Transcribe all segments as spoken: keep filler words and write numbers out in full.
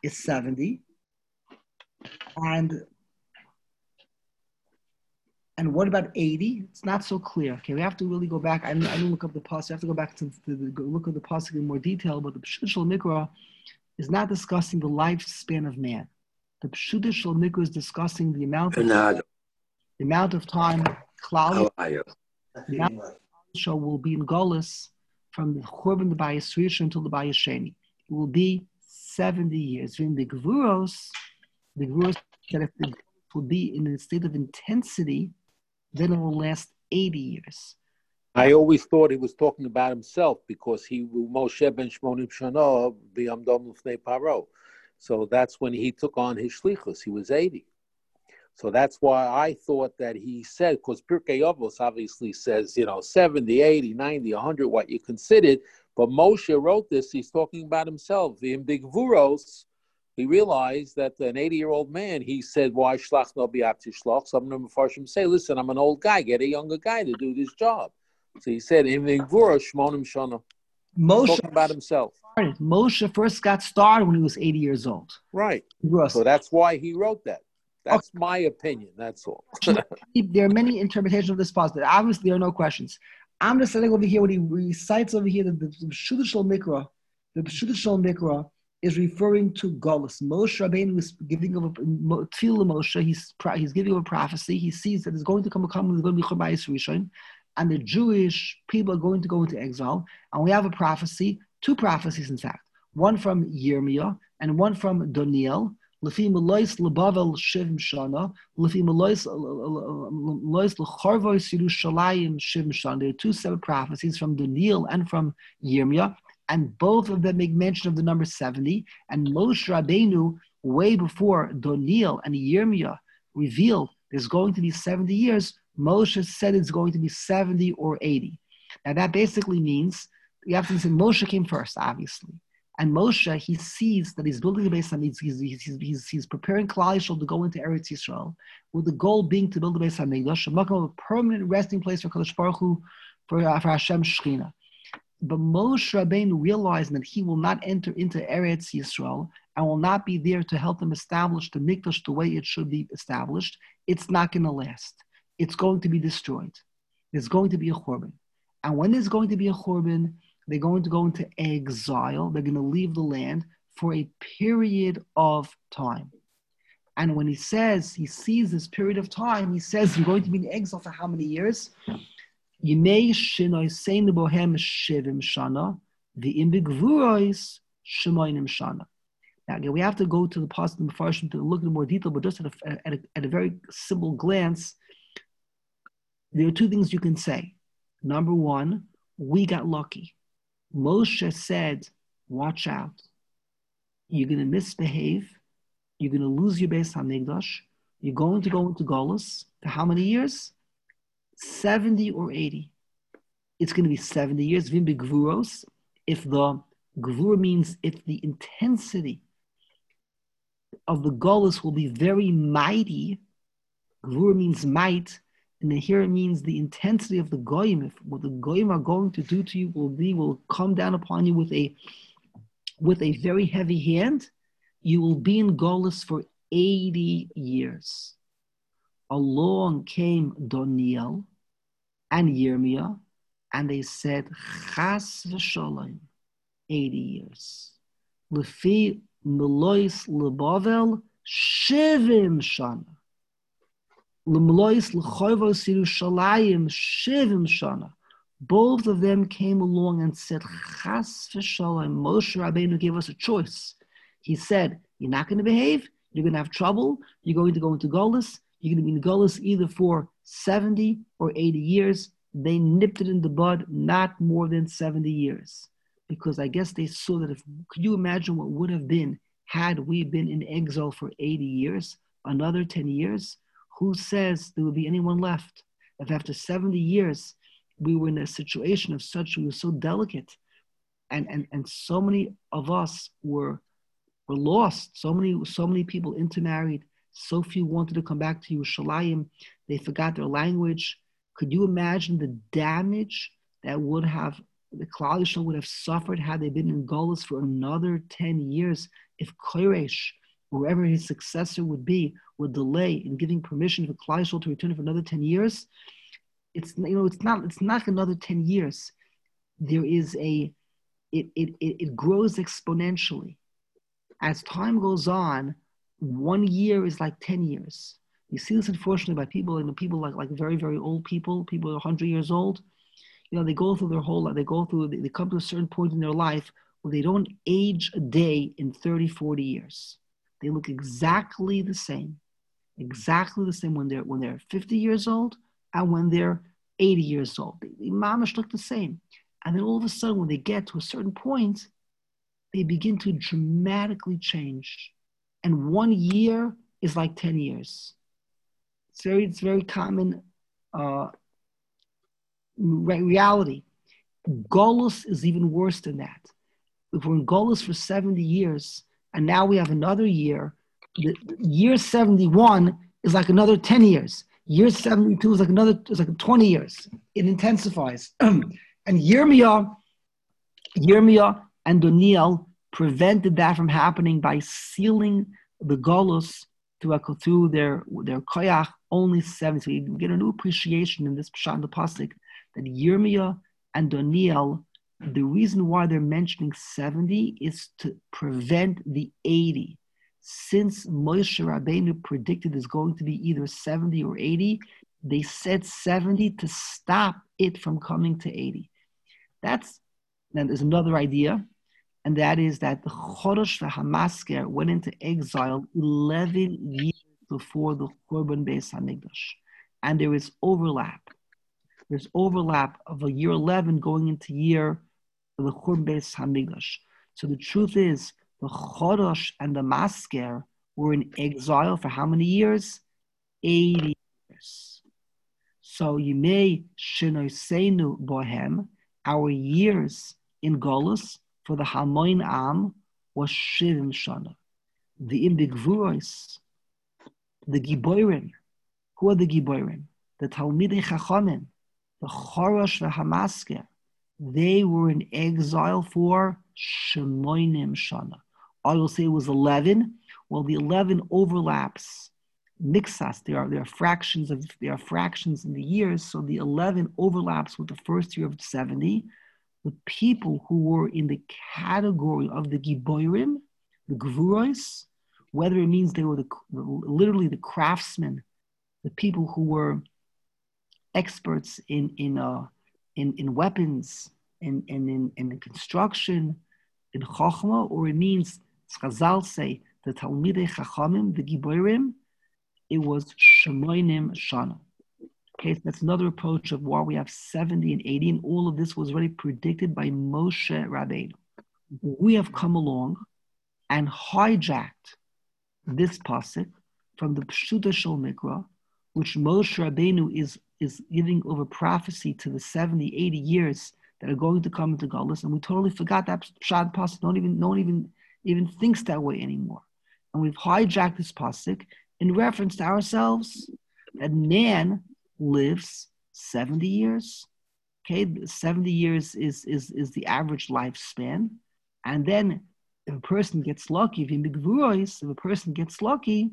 is seventy. And and what about eighty? It's not so clear. Okay, we have to really go back. I didn't, I didn't look up the pasuk. We have to go back to, to the, go look at the pasuk in more detail. But the Pshuta Shel Mikra is not discussing the lifespan of man. The Pshuta Shel Mikra is discussing the amount of the amount of time Klal Yisrael will be in Golus from the Churban the Bayis Rishon until the Bayis Sheni. It will be seventy years. In the Gevuros, the Gevuros that if the Golus will be in a state of intensity, then it will last eighty years. I always thought he was talking about himself because he Moshe ben Shmonim Shana b'Yamdom L'fnei Paro. So that's when he took on his shlichus. He was eighty. So that's why I thought that he said, because Pirkei Avos obviously says, you know, seventy, eighty, ninety, one hundred, what you considered. But Moshe wrote this, he's talking about himself. In Big Vuros, he realized that an eighty-year-old man, he said, why shlach no bi'at shlach? Some of them Mepharshim say, listen, I'm an old guy, get a younger guy to do this job. So he said, in Big Vuros, Shmonim Shana. Moshe talking about himself. Moshe first got started when he was eighty years old. Right. So that's why he wrote that. That's okay. My opinion. That's all. There are many interpretations of this passage. Obviously, there are no questions. I'm just saying over here what he recites over here that the Pshuta Shel Mikra, the Pshuta Shel Mikra is referring to Golus. Moshe Rabbeinu is giving of a tefillah. Moshe, he's he's giving of a prophecy. He sees that there's going to come a come. There's going to be Churban Bayis Rishon, and the Jewish people are going to go into exile. And we have a prophecy, two prophecies in fact, one from Yirmiyah and one from Daniel. Lefi Melois Lebavel Shivim Shana, Lefi Melois Melois Lecharvois Yerushalayim Shivim Shana. There are two separate prophecies from Daniel and from Yirmiyah, and both of them make mention of the number seventy. And Moshe Rabbeinu, way before Daniel and Yirmiyah revealed there's going to be seventy years, Moshe said it's going to be seventy or eighty. Now that basically means you have to say Moshe came first, obviously. And Moshe, he sees that he's building a base on he's, he's, he's, he's, he's preparing Klal Yisrael to go into Eretz Yisrael, with the goal being to build a base on Mikdash, a permanent resting place for Kadosh Baruch Hu, for, uh, for Hashem Shechina. But Moshe Rabbeinu realizing that he will not enter into Eretz Yisrael and will not be there to help them establish the Mikdash the way it should be established, it's not going to last. It's going to be destroyed. There's going to be a Churban. And when there's going to be a Churban, they're going to go into exile. They're going to leave the land for a period of time. And when he says, he sees this period of time, he says, you're going to be in exile for how many years? Yimei shinoi seinu bohem shivim shana, v'im b'gvuros shemoinim shana. Now, again, we have to go to the pasuk in the Mepharshim to look in more detail, but just at a, at, a, at a very simple glance, there are two things you can say. Number one, we got lucky. Moshe said, watch out. You're going to misbehave. You're going to lose your Beis HaMikdash. You're going to go into Golus for how many years? seventy or eighty. It's going to be seventy years. Vim Gvuros. If the Gvur means if the intensity of the Golus will be very mighty, Gvur means might, and then here it means the intensity of the goyim. If what the goyim are going to do to you will be, will come down upon you with a with a very heavy hand. You will be in Golus for eighty years. Along came Daniel and Yirmiyah, and they said, Chas v'sholem, eighty years. Lefi Melois Lebavel, Shivim Shana. Both of them came along and said, Chas v'sholem. Moshe Rabbeinu gave us a choice. He said, you're not going to behave, you're going to have trouble, you're going to go into Golus, you're going to be in Golus either for seventy or eighty years. They nipped it in the bud, not more than seventy years. Because I guess they saw that if, could you imagine what would have been had we been in exile for eighty years, another ten years? Who says there would be anyone left? If after seventy years, we were in a situation of such, we were so delicate, and, and, and so many of us were, were lost. So many, so many people intermarried. So few wanted to come back to Yerushalayim. They forgot their language. Could you imagine the damage that would have the Klal Yisrael would have suffered had they been in Golus for another ten years if Koresh, whoever his successor would be, would delay in giving permission for Klal Yisrael to return for another ten years. It's, you know, it's not, it's not another ten years. There is a, it, it, it, it grows exponentially. As time goes on, one year is like ten years. You see this, unfortunately, by people, and people like, like very, very old people, people one hundred years old. You know, they go through their whole life, they go through, they, they come to a certain point in their life where they don't age a day in thirty, forty years. They look exactly the same, exactly the same when they're, when they're fifty years old and when they're eighty years old. The, the mamash look the same. And then all of a sudden, when they get to a certain point, they begin to dramatically change. And one year is like ten years. It's very, it's very common uh, reality. Golus is even worse than that. If we're in Golus for seventy years, and now we have another year, the, year seventy-one is like another ten years. Year seventy-two is like another, is like twenty years. It intensifies. And Yirmiyah, Yirmiyah and Daniel prevented that from happening by sealing the Golus through, through their, their koyach only seventy. So you get a new appreciation in this Pshat and the Pasuk that Yirmiyah and Daniel, the reason why they're mentioning seventy is to prevent the eighty. Since Moshe Rabbeinu predicted it's going to be either seventy or eighty, they said seventy to stop it from coming to eighty. That's, then there's another idea, and that is that the Chodesh VaHamasker went into exile eleven years before the Churban Beis Hamikdash. And there is overlap. There's overlap of a year eleven going into year of the Churban Beis Hamikdash. So the truth is, the Chodesh and the Masker were in exile for how many years? eighty years. So you may shenoseinu bohem, our years in Golus for the Hamoin Am was shivim shana. The Imbigvuros, the Giborim, who are the Giborim? The Talmidei Chachamim, the Chodesh VaHamasker. They were in exile for shemoinim shana. I will say it was eleven. Well, the eleven overlaps. Mixas, there are there are fractions of there are fractions in the years, so the eleven overlaps with the first year of seventy. The people who were in the category of the Giborim, the Gvuros, whether it means they were the literally the craftsmen, the people who were experts in in uh in, in weapons, in in, in in construction, in Chochmah, or it means Chazal say the Talmidei Chachamim, the Giborim, it was Shemoinim Shana. Okay, so that's another approach of why we have seventy and eighty, and all of this was already predicted by Moshe Rabbeinu. We have come along and hijacked this pasuk from the Pshuta Shel Mikra, which Moshe Rabbeinu is, is giving over prophecy to the seventy, eighty years that are going to come into Golus, and we totally forgot that Pshat pasuk. Don't even, no one even, even thinks that way anymore. And we've hijacked this pasuk in reference to ourselves, that man lives seventy years. Okay, seventy years is, is, is the average lifespan. And then if a person gets lucky, if if a person gets lucky,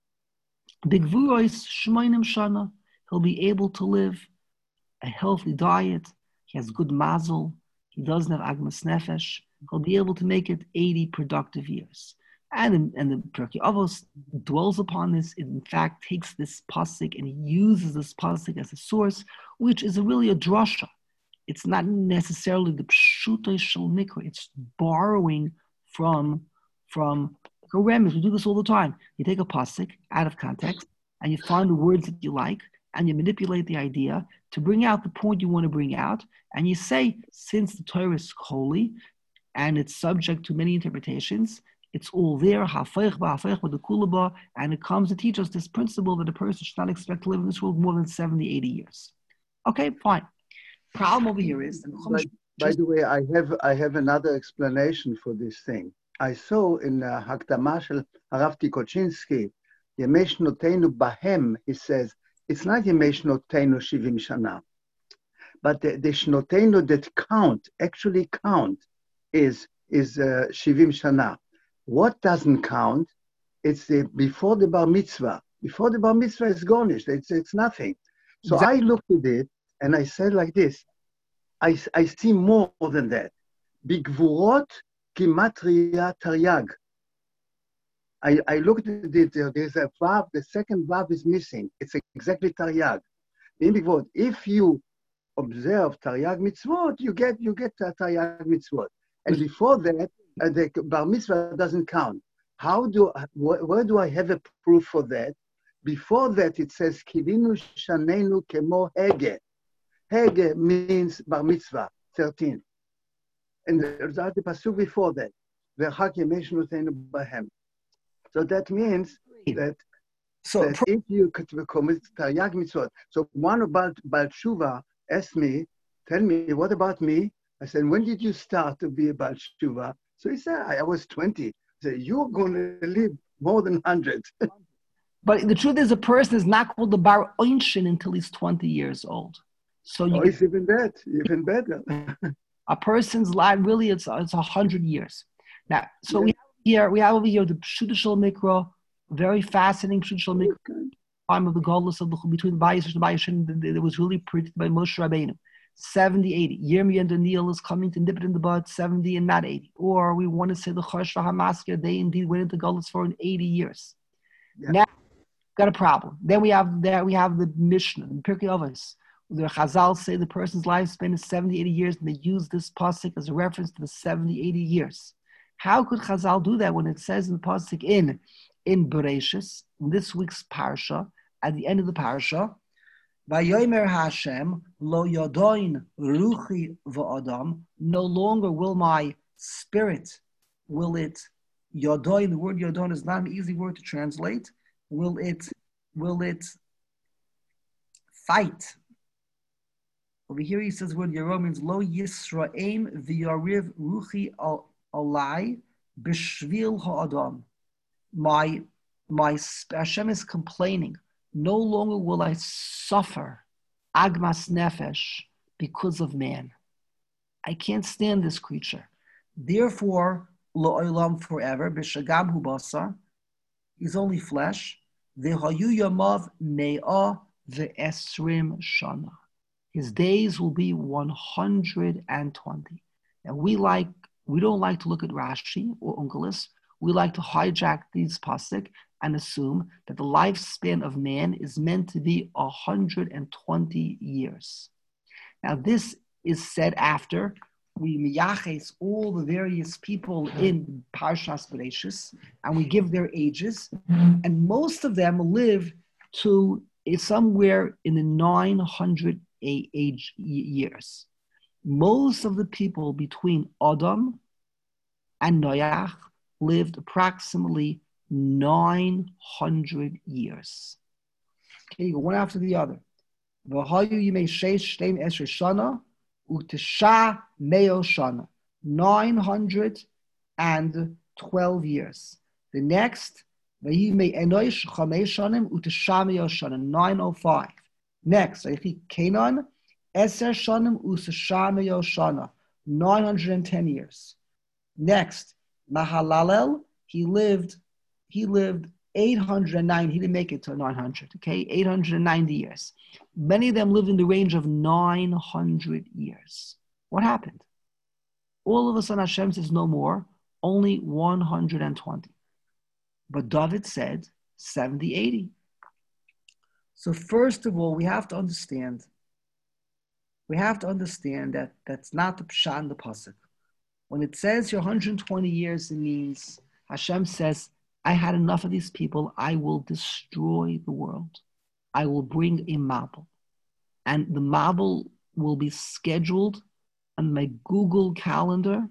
bigvuros shmeinim shana, he'll be able to live a healthy diet. He has good mazel. He doesn't have agmas nefesh. He'll be able to make it eighty productive years. And, and the Pirkei Avos dwells upon this. It in fact takes this pasuk and he uses this pasuk as a source, which is a really a drasha. It's not necessarily the pshuto shel mikra. It's borrowing from from Remes. We do this all the time. You take a pasuk out of context and you find the words that you like and you manipulate the idea to bring out the point you want to bring out. And you say, since the Torah is holy and it's subject to many interpretations, it's all there, and it comes to teach us this principle that a person should not expect to live in this world more than seventy, eighty years. Okay, fine. Problem over here is... By, by the way, I have I have another explanation for this thing. I saw in Hakdama shel Harav Tikochinsky, Yemei Shnotenu Bahem, he says, it's not Yemei Shnotenu Shivim Shana, but the, the shnotenu that count, actually count, is is uh, shivim shana. What doesn't count? It's the before the bar mitzvah. Before the bar mitzvah is garnished. It's it's nothing. So Exactly. I looked at it and I said like this. I, I see more than that. Bigvurot Gimatria Taryag. I, I looked at it, there's a vav, the second vav is missing. It's exactly Taryag. In Bigvurot, if you observe Taryag mitzvot, you get you get Taryag mitzvot. And before that, uh, the bar mitzvah doesn't count. How do wh where do I have a proof for that? Before that, it says Kivinu Shanenu Kemo Hege. Hege means bar mitzvah, thirteen. And there's the pasuk before that. So that means that, So that if you could commit Taryag mitzvot. So one about Baal Tshuva asked me, tell me, what about me? I said, when did you start to be a Baal Tshuva? So he said, I, I was twenty. I said, you're going to live more than one hundred. But the truth is, a person is not called the bar oinshin until he's twenty years old. So you Oh, get, it's even that, even better. a person's life really it's it's a hundred years. Now, so Yeah. we have here we have over here the Pshutishal Mikra, very fascinating Pshutishal Mikra, Okay. time of the Golus of the between the Bayis and the Bayis, that was really predicted by Moshe Rabbeinu. seventy, eighty. Yirmiyah and Daniel is coming to nip it in the bud, seventy and not eighty. Or we want to say the Chosh Hamaskir, they indeed went into Golus for in eighty years. Yeah. Now, got a problem. Then we have there we have the Mishnah, the Pirkei Avos. The Chazal say the person's lifespan is seventy, eighty years, and they use this pasuk as a reference to the seventy, eighty years. How could Chazal do that when it says in the pasuk in in Bereshis, in this week's parsha, at the end of the parsha, Vayomer Hashem lo yodoin ruchi v'adam, no longer will my spirit, will it, yodoin, the word yodoin is not an easy word to translate, will it, will it fight? Over here he says the word Yero means lo yisraim v'yariv ruchi alai b'shvil ha'adam. My, my, Hashem is complaining, no longer will I suffer agmas nefesh because of man. I can't stand this creature. Therefore, lo olam forever, b'shagam hu basar, he's only flesh, v'hayu yamav me'ah v'esrim shana. His days will be one hundred twenty. And we like, we don't like to look at Rashi or Unkelis. We like to hijack these pasuk and assume that the lifespan of man is meant to be one hundred twenty years. Now this is said after we miyaches all the various people in Parshas Bereshis, and we give their ages, and most of them live to somewhere in the nine hundred age years. Most of the people between Adam and Noach lived approximately nine hundred years. Okay, you go one after the other. V'hayu yimei sheish shteim esher shana u'tisha meo shana. nine hundred twelve years. The next, v'hayu yimei enosh chamesh shanim u'tisha meo shana. nine oh five. Next, Kenan, Eser Shanim Usasha Meo Shana, nine hundred ten years. Next, Mahalalel, he lived, he lived eight hundred nine, he didn't make it to nine hundred, okay, eight hundred ninety years. Many of them lived in the range of nine hundred years. What happened? All of a sudden Hashem says no more, only one hundred twenty. But David said seventy, eighty. So first of all, we have to understand, we have to understand that that's not the pshat in the pasuk. When it says you're one hundred twenty years, it means Hashem says, I had enough of these people. I will destroy the world. I will bring a mabul. And the mabul will be scheduled on my Google calendar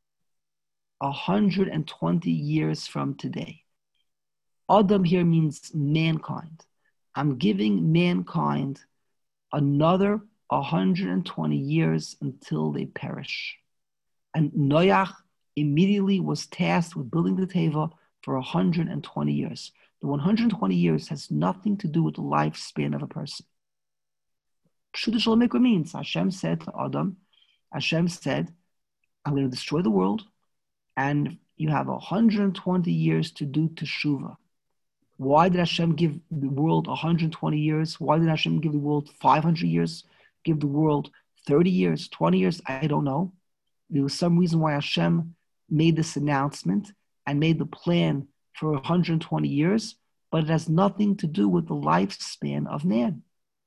one hundred twenty years from today. Adam here means mankind. I'm giving mankind another one hundred twenty years until they perish. And Noach immediately was tasked with building the Teva for one hundred twenty years. The one hundred twenty years has nothing to do with the lifespan of a person. Pshuta Shel Mikra means Hashem said to Adam, Hashem said, I'm going to destroy the world, and you have one hundred twenty years to do teshuvah. Why did Hashem give the world one hundred twenty years? Why did Hashem give the world five hundred years? Give the world thirty years, twenty years? I don't know. There was some reason why Hashem made this announcement and made the plan for one hundred twenty years, but it has nothing to do with the lifespan of man.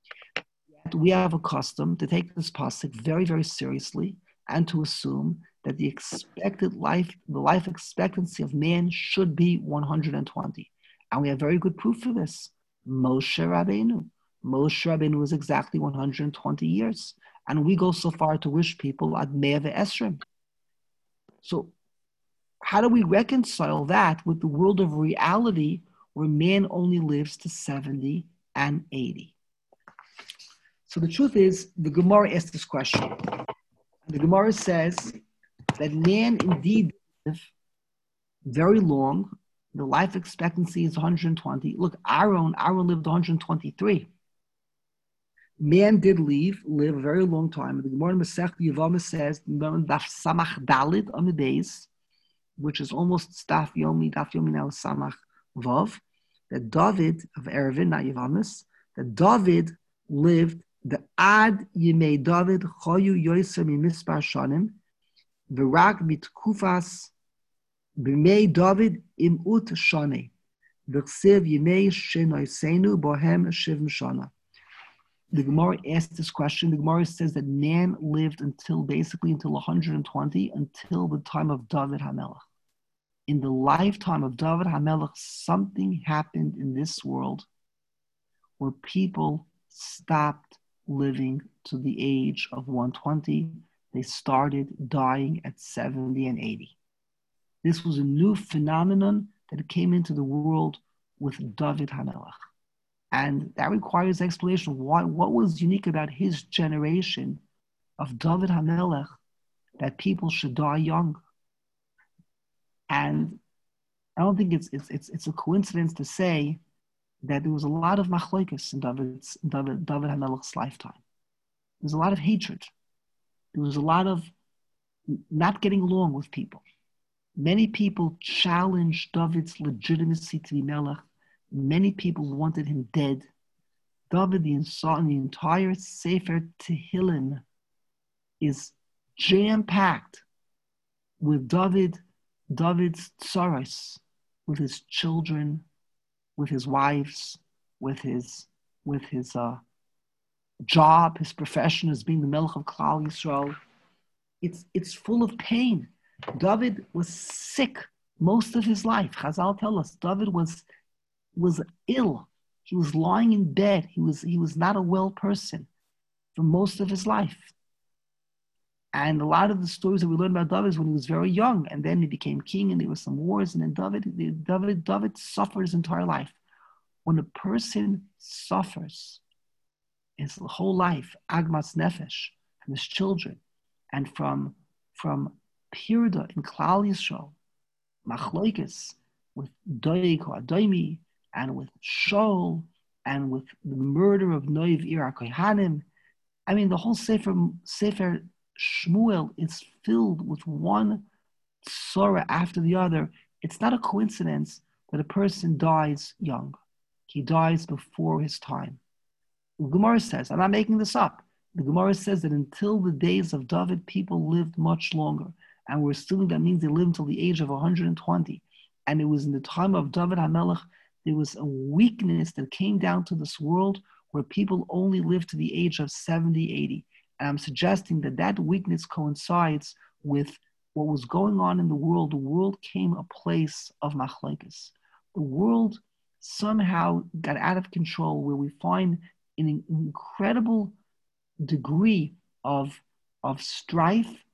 We have a custom to take this pasuk very, very seriously and to assume that the expected life, the life expectancy of man should be one hundred twenty. And we have very good proof for this. Moshe Rabbeinu. Moshe Rabbeinu was exactly one hundred twenty years. And we go so far to wish people Ad Mea Ve'esrim. So how do we reconcile that with the world of reality where man only lives to seventy and eighty? So the truth is, the Gemara asked this question. The Gemara says that man indeed lives very long. The life expectancy is one hundred twenty. Look, Aaron, Aaron lived one hundred twenty-three. Man did leave, live a very long time. The Gemara in Masech Yevamah says, Daf Samach Dalit on the days, which is almost Daf Yomi, Daf Yomi now Samach Vav, that David, of Erevin, not Yevamis, that David lived the Ad Yimei David Choyu Yoiser Mi Mispar Shanim, V'rak Mitkufas B'mei David Im Ut Shane, V'chsev Yimei Shenoisenu Bohem Shivim Shana. The Gemara asked this question. The Gemara says that man lived until basically until one hundred twenty, until the time of David HaMelech. In the lifetime of David HaMelech, something happened in this world where people stopped living to the age of one hundred twenty. They started dying at seventy and eighty. This was a new phenomenon that came into the world with David HaMelech. And that requires explanation. Why, what was unique about his generation of David HaMelech that people should die young? And I don't think it's it's it's, it's a coincidence to say that there was a lot of machlokes in David's, David, David HaMelech's lifetime. There was a lot of hatred. There was a lot of not getting along with people. Many people challenged David's legitimacy to be Melech. Many people wanted him dead. David, the, the entire Sefer Tehillim is jam-packed with David, David's tsaros, with his children, with his wives, with his with his uh, job, his profession as being the Melech of Klal Yisrael. It's it's full of pain. David was sick most of his life. Chazal tell us David was was ill. He was lying in bed. He was he was not a well person for most of his life. And a lot of the stories that we learn about David is when he was very young, and then he became king, and there were some wars, and then David, David, David suffered his entire life. When a person suffers his whole life, agmas nefesh, from his children, and from from Pirda in Klal Yisrael, machloikes with Doeg or Adoimi, and with Shaul, and with the murder of Noiv Ir HaKohanim. I mean, the whole Sefer Sefer Shmuel is filled with one sorrow after the other. It's not a coincidence that a person dies young. He dies before his time. The Gemara says, I'm not making this up, the Gemara says that until the days of David, people lived much longer. And we're assuming that means they lived until the age of one hundred twenty. And it was in the time of David HaMelech, there was a weakness that came down to this world where people only lived to the age of seventy, eighty. And I'm suggesting that that weakness coincides with what was going on in the world. The world came a place of machlokes. The world somehow got out of control, where we find an incredible degree of, of strife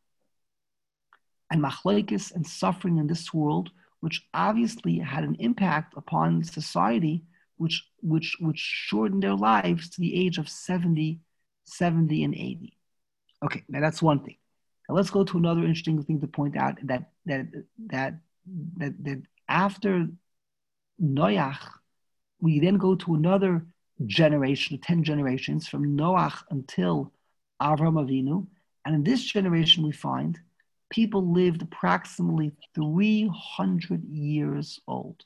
and machlokes and suffering in this world, which obviously had an impact upon society, which which which shortened their lives to the age of seventy, seventy and eighty. Okay, now that's one thing. Now let's go to another interesting thing to point out, that that that that, that after Noach, we then go to another generation, ten generations, from Noach until Avraham Avinu. And in this generation, we find people lived approximately three hundred years old.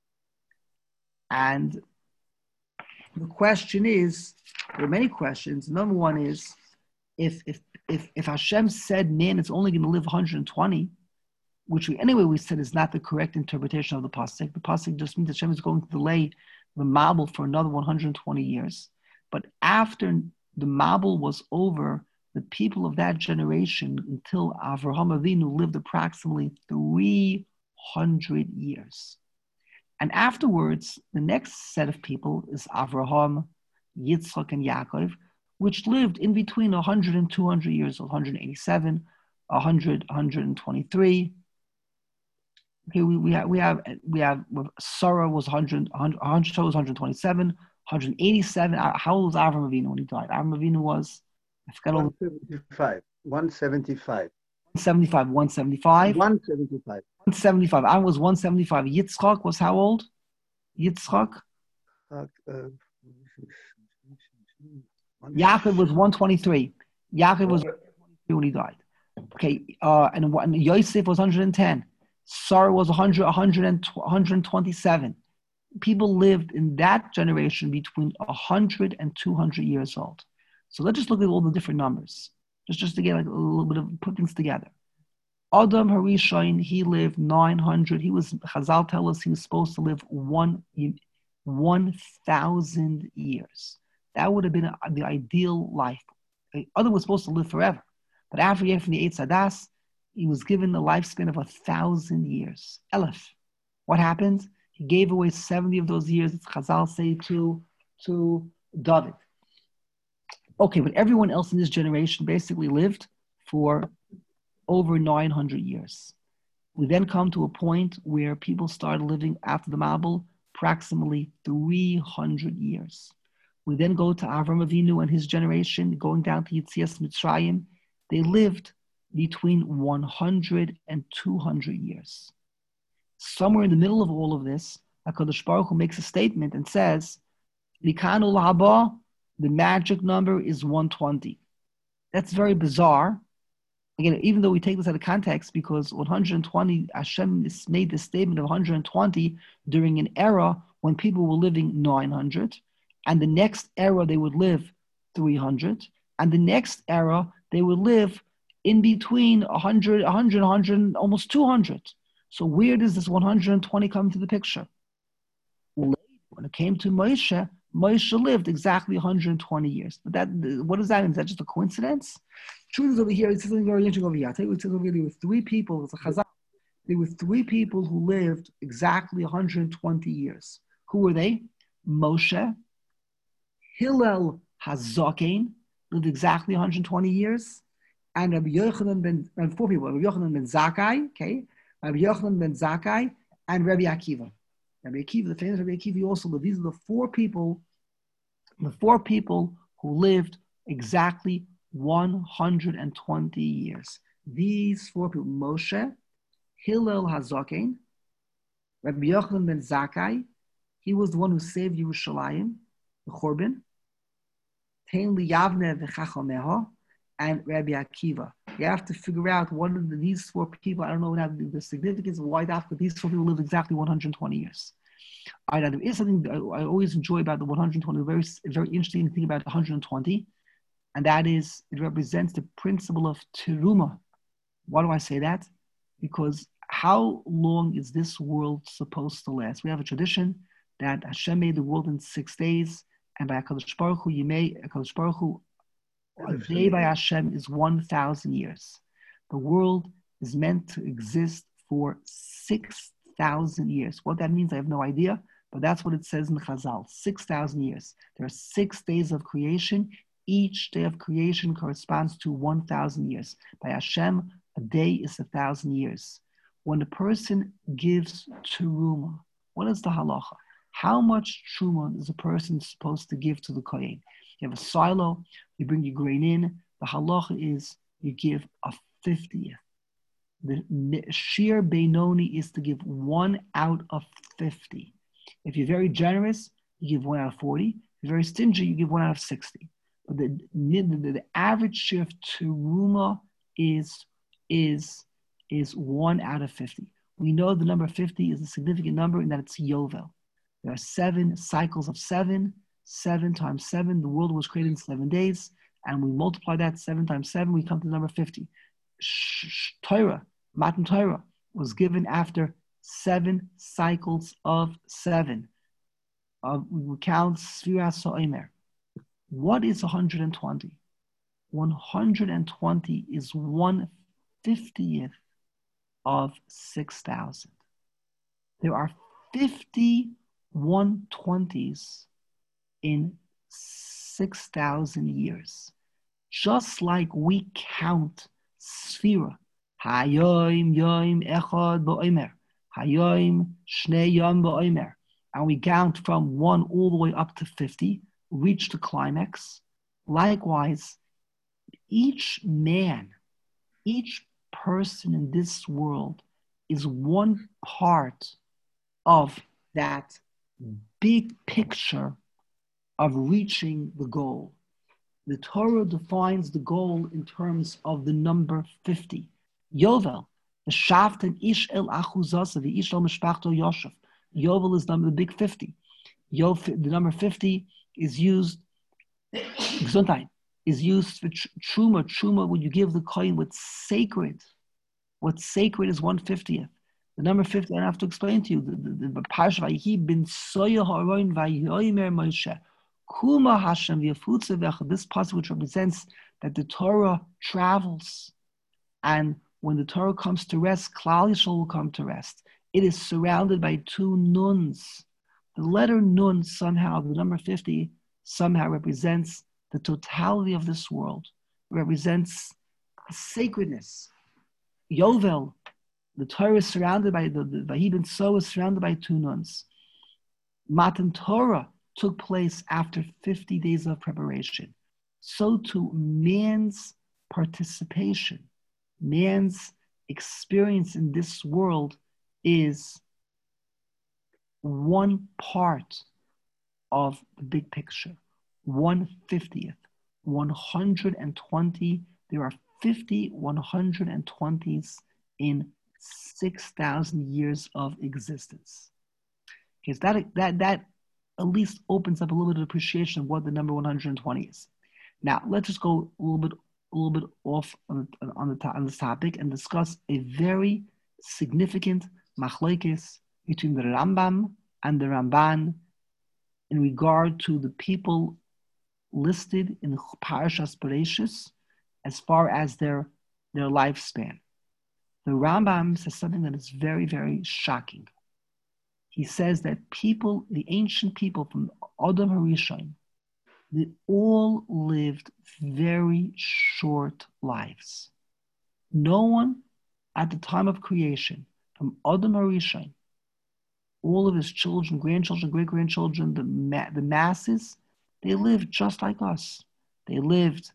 And the question is, there are many questions. Number one is, if if if, if Hashem said man is only going to live one hundred twenty, which we anyway we said is not the correct interpretation of the pasuk. The pasuk just means Hashem is going to delay the Mabul for another one hundred twenty years. But after the Mabul was over, the people of that generation until Avraham Avinu lived approximately three hundred years. And afterwards, the next set of people is Avraham, Yitzchak, and Yaakov, which lived in between one hundred and two hundred years old, one hundred eighty-seven, one hundred, one hundred twenty-three. Okay, we, we have we have we have Sarah was one hundred, one hundred, was one hundred twenty-seven, one hundred eighty-seven. How old was Avraham Avinu when he died? Avraham Avinu was, I forgot. one seventy-five. one seventy-five. one seventy-five. one seventy-five. one seventy-five. one seventy-five. Aaron was one seventy-five. Yitzchak was how old? Yitzchak. Uh, uh, Yaakov was one twenty-three. Yaakov was one twenty-three when he died. Okay, uh, and, and Yosef was one hundred ten. Sarah was one hundred, one hundred, one hundred twenty-seven. People lived in that generation between one hundred and two hundred years old. So let's just look at all the different numbers, just, just to get like a little bit of put things together. Adam Harishon, he lived nine hundred. He was, Chazal tell us he was supposed to live one, one thousand years. That would have been a, the ideal life. Adam was supposed to live forever. But after he had from the Eitz Hadas, he was given a lifespan of a thousand years. Elef. What happened? He gave away seventy of those years, it's Chazal say, to, to David. Okay, but everyone else in this generation basically lived for over nine hundred years. We then come to a point where people started living after the Mabul approximately three hundred years. We then go to Avram Avinu and his generation, going down to Yetzias Mitzrayim. They lived between one hundred and two hundred years. Somewhere in the middle of all of this, HaKadosh Baruch Hu makes a statement and says, Likanu lahaba, the magic number is one twenty. That's very bizarre. Again, even though we take this out of context, because one hundred twenty, Hashem made this statement of one hundred twenty during an era when people were living nine hundred, and the next era they would live three hundred, and the next era they would live in between one hundred, one hundred, one hundred, almost two hundred. So where does this one hundred twenty come into the picture? When it came to Moshe, Moshe lived exactly one hundred twenty years. But that, what does that mean? Is that just a coincidence? Truth is over here, it's something very interesting over here. I'll tell you what's over here. There were three people, it's a chazal. There were three people who lived exactly one hundred twenty years. Who were they? Moshe, Hillel Hazaken, lived exactly one hundred twenty years, and Rabbi Yochanan ben, and four people, Rabbi Yochanan ben Zakkai, okay, Rabbi Yochanan ben Zakkai, and Rabbi Akiva. Rabbi Akiva, the famous Rabbi Akiva, also lived. These are the four people, the four people who lived exactly one hundred twenty years. These four people, Moshe, Hillel Hazaken, Rabbi Yochanan ben Zakkai, he was the one who saved Yerushalayim, the Chorban, Tein Liyavne v'Chachomeha, and Rabbi Akiva. You have to figure out one of the, these four people. I don't know what the, the significance of why that, but these four people lived exactly one hundred twenty years. All right, now there is something I, I always enjoy about the one hundred twenty, very, very interesting thing about one hundred twenty, and that is it represents the principle of teruma. Why do I say that? Because how long is this world supposed to last? We have a tradition that Hashem made the world in six days, and by HaKadosh Baruch Hu, you may, HaKadosh Baruch Hu, a day by Hashem is one thousand years. The world is meant to exist for six thousand years. What that means, I have no idea, but that's what it says in Chazal, six thousand years. There are six days of creation. Each day of creation corresponds to one thousand years. By Hashem, a day is a thousand years. When a person gives teruma, what is the halacha? How much truma is a person supposed to give to the kohen? You have a silo, you bring your grain in. The halacha is you give a fiftieth. The shir beinoni is to give one out of fifty. If you're very generous, you give one out of forty. If If you're very stingy, you give one out of sixty. But the, the, the average share of teruma is, is, is one out of fifty. We know the number fifty is a significant number in that it's Yovel. There are seven cycles of seven. Seven times seven, the world was created in seven days. And we multiply that seven times seven, we come to the number fifty. Torah, Matan Torah, was given after seven cycles of seven. Uh, we count Sfiras Ha'omer. What is one hundred twenty? one hundred twenty is one fiftieth of six thousand. There are fifty one twenties in six thousand years. Just like we count Sfira. Hayoim Yoim Echad Ba'omer. Hayoim Shnei Yom Ba'omer. And we count from one all the way up to fifty, reach the climax. Likewise, each man, each person in this world is one part of that big picture of reaching the goal. The Torah defines the goal in terms of the number fifty. Yovel, the Shaften Ish El Achuzasa, the Ish El Mishpachto Yoshev. Yovel is the number, the big fifty. Yovel, the number fifty is used, Gesundheit, is used for Truma. Truma, when you give the coin, what's sacred. What's sacred is one fiftieth. The number fifty, I don't have to explain to you. The Parsha Vayihi bin Soya Haron Vayomer Moshe. Kuma Hashem v'yafutze v'echad. This passage which represents that the Torah travels, and when the Torah comes to rest, Klal Yisrael will come to rest. It is surrounded by two nuns. The letter nun somehow, the number fifty, somehow represents the totality of this world, represents sacredness. Yovel, the Torah is surrounded by, the, the Vayi bin So is surrounded by two nuns. Matan Torah took place after fifty days of preparation. So too, man's participation, man's experience in this world is one part of the big picture. one fiftieth, one hundred twenty, there are fifty one hundred twenties in six thousand years of existence. Okay, so that, that, that at least opens up a little bit of appreciation of what the number one hundred twenty is. Now, let's just go a little bit, a little bit off on, the, on, the, on this topic and discuss a very significant machlokes between the Rambam and the Ramban in regard to the people listed in Parashas Bereishis as far as their, their lifespan. The Rambam says something that is very, very shocking. He says that people, the ancient people from Adam HaRishon, they all lived very short lives. No one at the time of creation, from Adam HaRishon, all of his children, grandchildren, great-grandchildren, the, ma- the masses, they lived just like us. They lived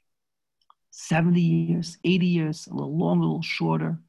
seventy years, eighty years, a little longer, a little shorter.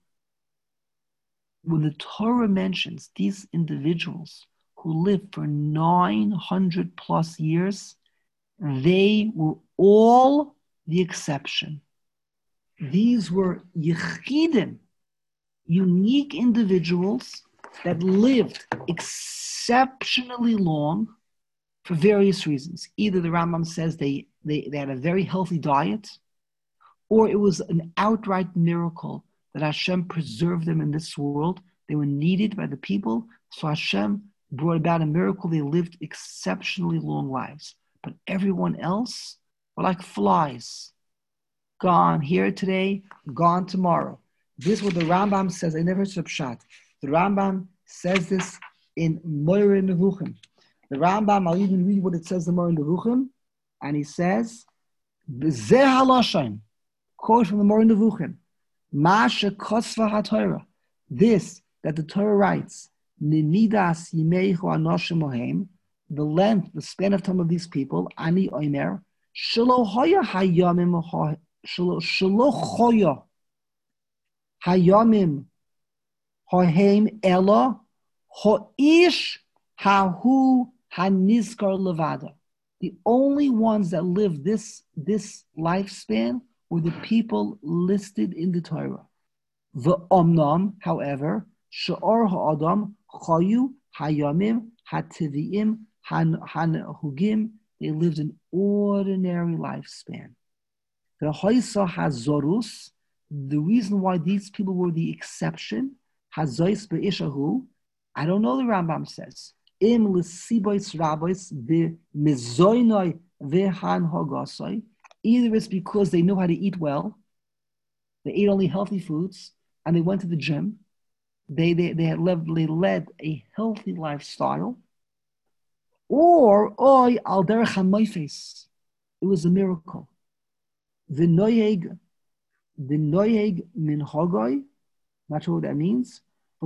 When the Torah mentions these individuals who lived for nine hundred plus years, they were all the exception. These were yichidim, unique individuals that lived exceptionally long for various reasons. Either the Rambam says they, they, they had a very healthy diet, or it was an outright miracle that Hashem preserved them in this world. They were needed by the people, so Hashem brought about a miracle. They lived exceptionally long lives. But everyone else were like flies. Gone here today, gone tomorrow. This is what the Rambam says. I never heard Pshat. The Rambam says this in Moira Nevuchim. The Rambam, I'll even read what it says in Moira Nevuchim, and he says, B'zeh haloshain, quote from the Moira Nevuchim, Masha Kosva HaTorah, this that the Torah writes, Ninidas Yimeichu Anoshim Mohem, the length, the span of time of these people, Ani Omer, Shelo Hoya Hayamim Shelo Hoya Hayamim Hohem Elo Hoish Hahu Hanizkar Levada. The only ones that lived this, this lifespan were the people listed in the Torah. V'omnam, however, she'or ha'adam chayu hayamim hativim hanhugim. They lived an ordinary lifespan. The Hoysa Hazorus, the reason why these people were the exception, Hazois be'ishahu, I don't know, the Rambam says. Im l'sibois rabbis be'mizoinoi ve'han hogasoi. Either it's because they knew how to eat well, they ate only healthy foods, and they went to the gym. They, they, they, had led, they led a healthy lifestyle. Or, oy al derech hamoifes. It was a miracle. The noyeg, the noyeg min hogoi, not sure what that means.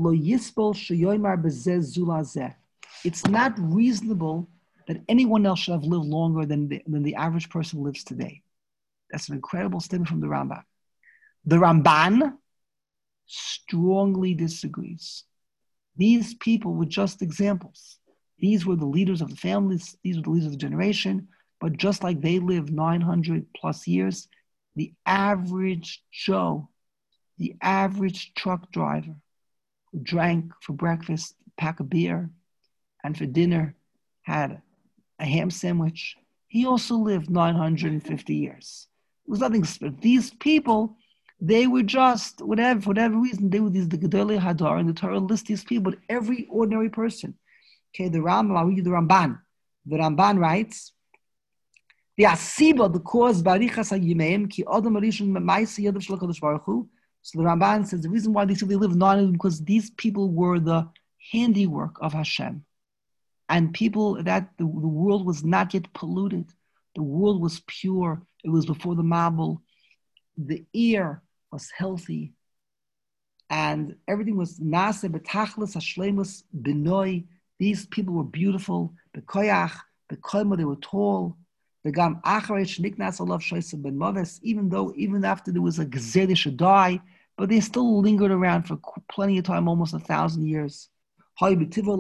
It's not reasonable that anyone else should have lived longer than the, than the average person lives today. That's an incredible statement from the Rambam. The Ramban strongly disagrees. These people were just examples. These were the leaders of the families. These were the leaders of the generation. But just like they lived nine hundred plus years, the average Joe, the average truck driver who drank for breakfast a pack of beer and for dinner had a ham sandwich, he also lived nine hundred fifty years. It was nothing special. These people, they were just, whatever, for whatever reason, they were these, the Gedolei Hadar, and the Torah lists these people, but every ordinary person. Okay, the Rambam, I'll read you the Ramban. The Ramban writes, the Asiba, the cause, Barichas HaYimeim, Ki Adam Arishon Ma'aseh Yadav Shel HaKadosh Baruch Hu. So the Ramban says the reason why these people lived nine is because these people were the handiwork of Hashem. And people, that the, the world was not yet polluted. The world was pure. It was before the Mabul. The air was healthy. And everything was Nase B'tachlis Hashlemus B'noi. These people were beautiful. B'koyach, b'koyma, they were tall. V'gam acharei shniknas alav shoysa ben maves. Even though, even after there was a gezer, they should die, but they still lingered around for plenty of time, almost a thousand years. And then when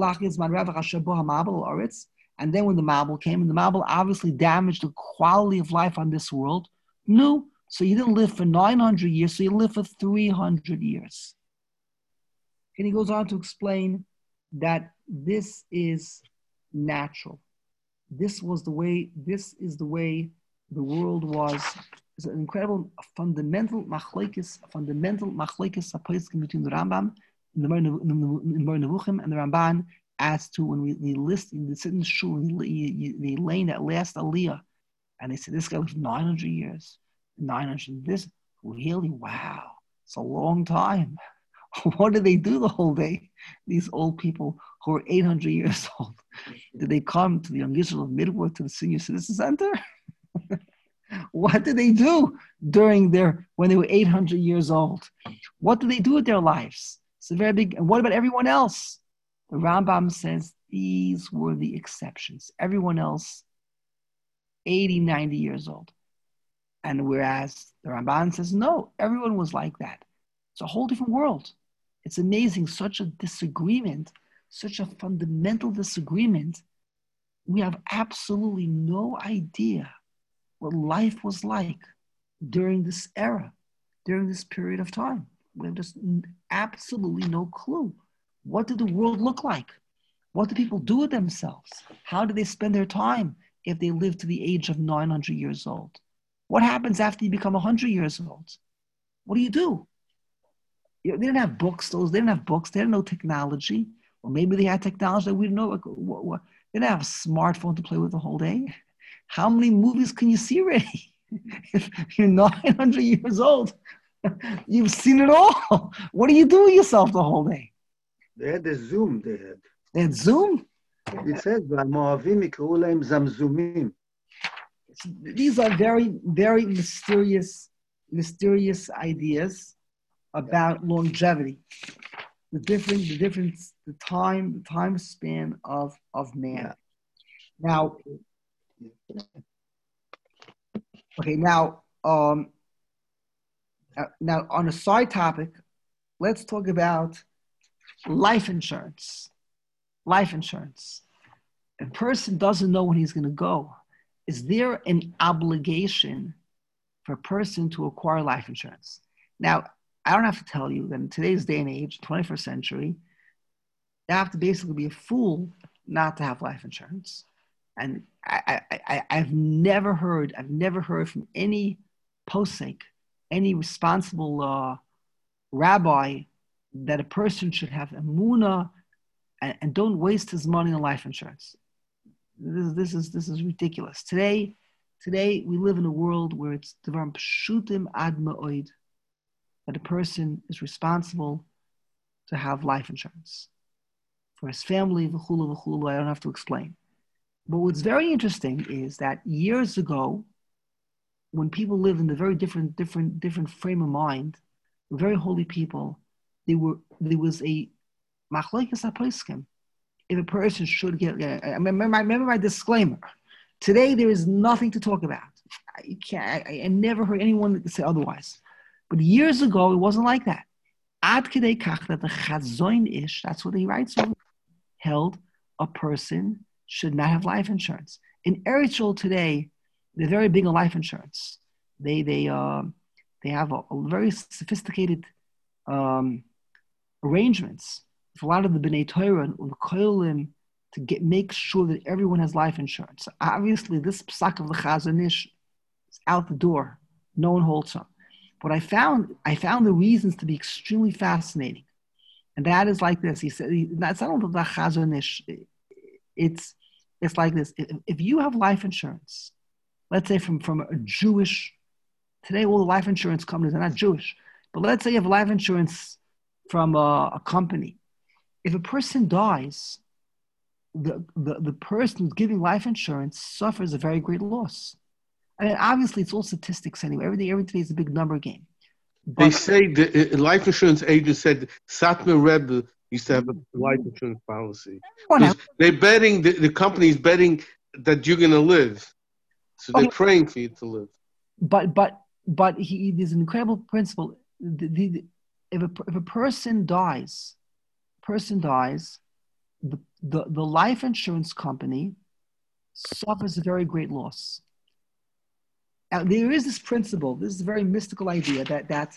the Mabul came, and the Mabul obviously damaged the quality of life on this world. No, so you didn't live for nine hundred years, so you lived for three hundred years. And he goes on to explain that this is natural. This was the way, this is the way the world was. It's an incredible fundamental machlekes, fundamental machlekes between the Rambam in the Moreh Nevuchim and the Ramban as to when we, we list, they sit in the shul, they lay in that last aliyah, and they said, this guy lived nine hundred years, nine hundred, this, really, wow, it's a long time. What did they do the whole day? These old people who are eight hundred years old. Did they come to the Young Israel of Midwood, to the Senior Citizen Center? What did they do during their, when they were eight hundred years old? What did they do with their lives? It's a very big, and what about everyone else? The Rambam says these were the exceptions. Everyone else, eighty, ninety years old. And whereas the Ramban says, no, everyone was like that. It's a whole different world. It's amazing, such a disagreement, such a fundamental disagreement. We have absolutely no idea what life was like during this era, during this period of time. We have just absolutely no clue. What did the world look like? What do people do with themselves? How do they spend their time if they live to the age of nine hundred years old? What happens after you become one hundred years old? What do you do? You know, they didn't have books. Those they didn't have books. They didn't know technology. Or maybe they had technology that we didn't know. Like, what, what, they didn't have a smartphone to play with the whole day. How many movies can you see already? If you're nine hundred years old, you've seen it all. What do you do with yourself the whole day? They had the Zoom. They had. They had Zoom? It says, "Moavim יקראו להם זמזומים." These are very, very mysterious, mysterious ideas about longevity. The difference, the difference, the time, the time span of, of man. Now, okay, now, um, uh, now on a side topic, let's talk about life insurance. Life insurance. A person doesn't know when he's going to go. is there an obligation for a person to acquire life insurance? Now, I don't have to tell you that in today's day and age, twenty-first century, you have to basically be a fool not to have life insurance. And I, I, I, I've never heard, I've never heard from any posek, any responsible uh, rabbi, that a person should have emunah and, and don't waste his money on life insurance. This, this is this is ridiculous. Today, today we live in a world where it's devarim pshutim ad ma'od, that a person is responsible to have life insurance for his family. V'chulu v'chulu. I don't have to explain. But what's very interesting is that years ago, when people lived in a very different, different, different frame of mind, very holy people, they were there was a machlokes haposkim. If a person should get, I remember, I remember my disclaimer. Today there is nothing to talk about. I can't. I, I never heard anyone say otherwise. But years ago, it wasn't like that. Ad kedei kach, that the Chazon Ish, that's what he writes on, held a person should not have life insurance. In Eretz Yisrael today, they're very big on life insurance. They they uh, they have a, a very sophisticated um, arrangements for a lot of the B'nai Torah and the Kohelim to get make sure that everyone has life insurance. Obviously, this psak of the Chazon Ish is out the door. No one holds on. But I found I found the reasons to be extremely fascinating, and that is like this. He said, "It's not only the Chazon Ish. It's it's like this. If, if you have life insurance, let's say from from a Jewish, today all the life insurance companies are not Jewish, but let's say you have life insurance from a, a company. If a person dies, the, the the person who's giving life insurance suffers a very great loss. I mean, obviously, it's all statistics anyway. Everything, everything is a big number game. But they say the uh, life insurance agent said Satmar Rebbe used to have a life insurance policy. They're betting, the, the company's betting that you're going to live. So they're okay. praying for you to live. But but but he, there's an incredible principle. The, the, if, a, if a person dies, person dies, the, the, the life insurance company suffers a very great loss. Now, there is this principle, this is a very mystical idea that, that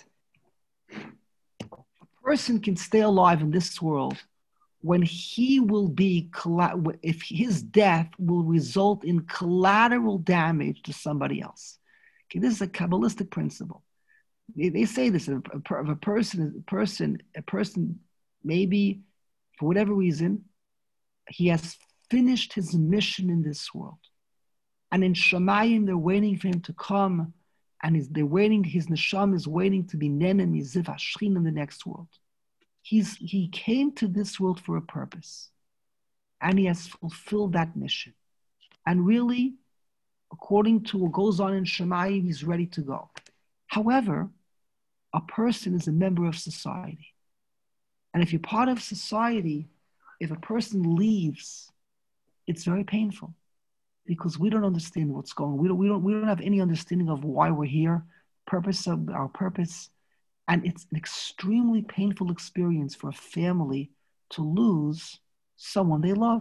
a person can stay alive in this world when he will be, if his death will result in collateral damage to somebody else. Okay, this is a Kabbalistic principle. They, they say this, if a, if a person, a person, a person, maybe for whatever reason, he has finished his mission in this world. And in Shamayim, they're waiting for him to come, and he's, they're waiting, his neshama is waiting to be Nene Miziv Hashchin in the next world. He's, he came to this world for a purpose, and he has fulfilled that mission. And really, according to what goes on in Shamayim, he's ready to go. However, a person is a member of society. And if you're part of society, if a person leaves, it's very painful. Because we don't understand what's going on. We don't, we don't, we don't have any understanding of why we're here, purpose of our purpose. And it's an extremely painful experience for a family to lose someone they love.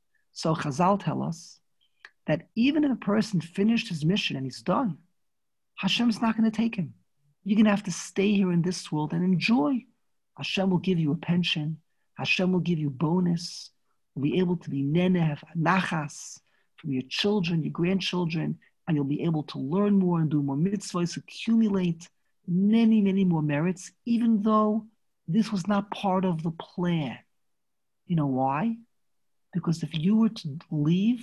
So Chazal tell us that even if a person finished his mission and he's done, Hashem's not going to take him. You're going to have to stay here in this world and enjoy. Hashem will give you a pension. Hashem will give you bonus. You'll be able to be neneh, have nachas from your children, your grandchildren, and you'll be able to learn more and do more mitzvahs, accumulate many, many more merits, even though this was not part of the plan. You know why? Because if you were to leave,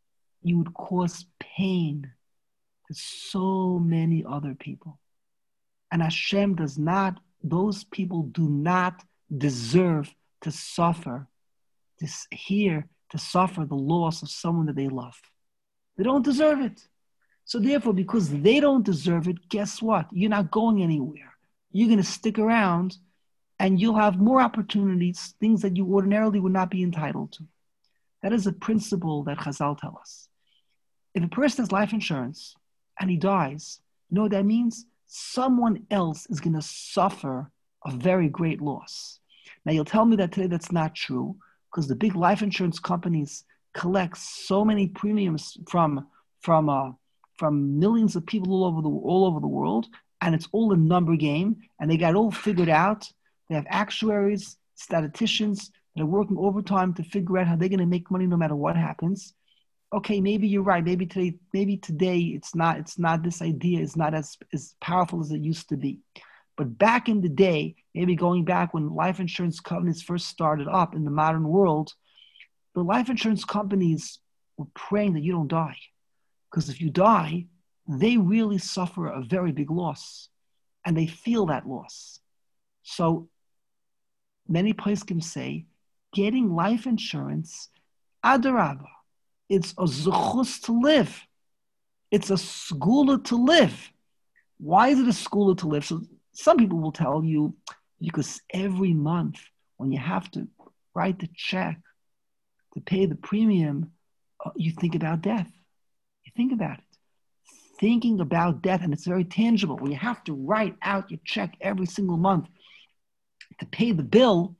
you would cause pain to so many other people. And Hashem does not, those people do not deserve to suffer this here, to suffer the loss of someone that they love. They don't deserve it. So therefore, because they don't deserve it, guess what? You're not going anywhere. You're going to stick around and you'll have more opportunities, things that you ordinarily would not be entitled to. That is a principle that Chazal tell us. If a person has life insurance and he dies, you know what that means? Someone else is going to suffer a very great loss. Now you'll tell me that today that's not true, because the big life insurance companies collect so many premiums from, from uh, from millions of people all over the all over the world, and it's all a number game, and they got it all figured out. They have actuaries, statisticians that are working overtime to figure out how they're going to make money no matter what happens. Okay, maybe you're right. Maybe today, maybe today it's not. It's not this idea is not as as powerful as it used to be. But back in the day, maybe going back when life insurance companies first started up in the modern world, the life insurance companies were praying that you don't die. Because if you die, they really suffer a very big loss. And they feel that loss. So many poskim say, getting life insurance, adarabah, it's a zuchus to live. It's a skula to live. Why is it a skula to live? So some people will tell you, because every month when you have to write the check to pay the premium, uh, you think about death. You think about it. Thinking about death, and it's very tangible. When you have to write out your check every single month to pay the bill,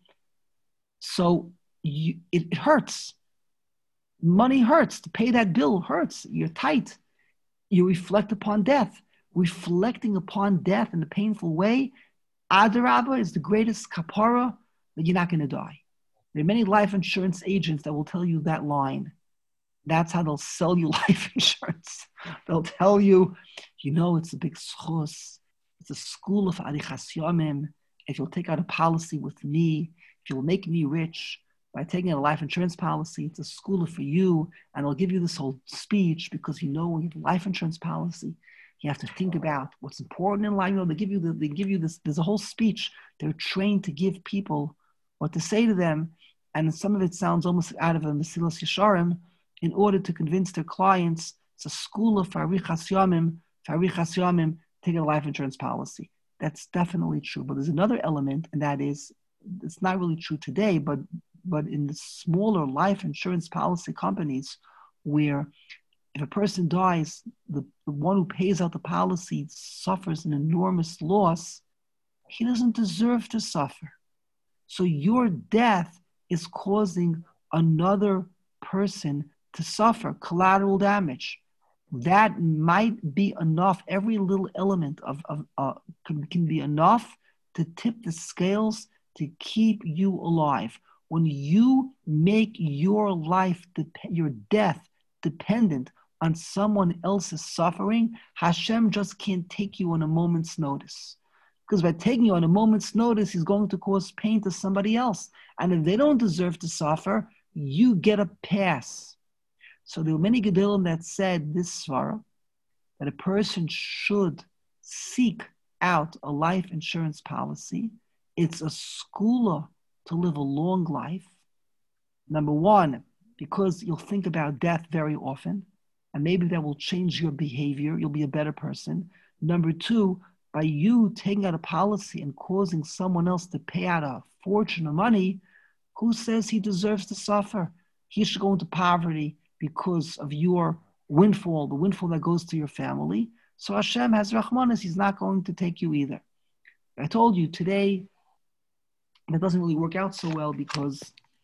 so you, it, it hurts. Money hurts. To pay that bill hurts. You're tight. You reflect upon death. Reflecting upon death in a painful way, adarabah is the greatest kapara that you're not going to die. There are many life insurance agents that will tell you that line. That's how they'll sell you life insurance. They'll tell you, you know, it's a big schus. It's a school of arichas yomim. If you'll take out a policy with me, if you'll make me rich by taking out a life insurance policy, it's a school for you. And they'll give you this whole speech because, you know, when you have a life insurance policy, you have to think about what's important in life. You know, they give you the, they give you this. There's a whole speech. They're trained to give people what to say to them, and some of it sounds almost out of a Mesilas Yesharim, in order to convince their clients it's a school of Farichas Yamim, Farichas Yamim, take a life insurance policy. That's definitely true. But there's another element, and that is, it's not really true today, but but in the smaller life insurance policy companies, where if a person dies, the, the one who pays out the policy suffers an enormous loss, he doesn't deserve to suffer. So your death is causing another person to suffer collateral damage. That might be enough. Every little element of, of uh, can, can be enough to tip the scales to keep you alive. When you make your life, dep- your death dependent on someone else's suffering, Hashem just can't take you on a moment's notice. Because by taking you on a moment's notice, he's going to cause pain to somebody else. And if they don't deserve to suffer, you get a pass. So there were many Gedolim that said this svara, that a person should seek out a life insurance policy. It's a skula to live a long life. Number one, because you'll think about death very often, and maybe that will change your behavior. You'll be a better person. Number two, by you taking out a policy and causing someone else to pay out a fortune of money, who says he deserves to suffer? He should go into poverty because of your windfall, the windfall that goes to your family. So Hashem has Rahmanas, he's not going to take you either. I told you today, that doesn't really work out so well because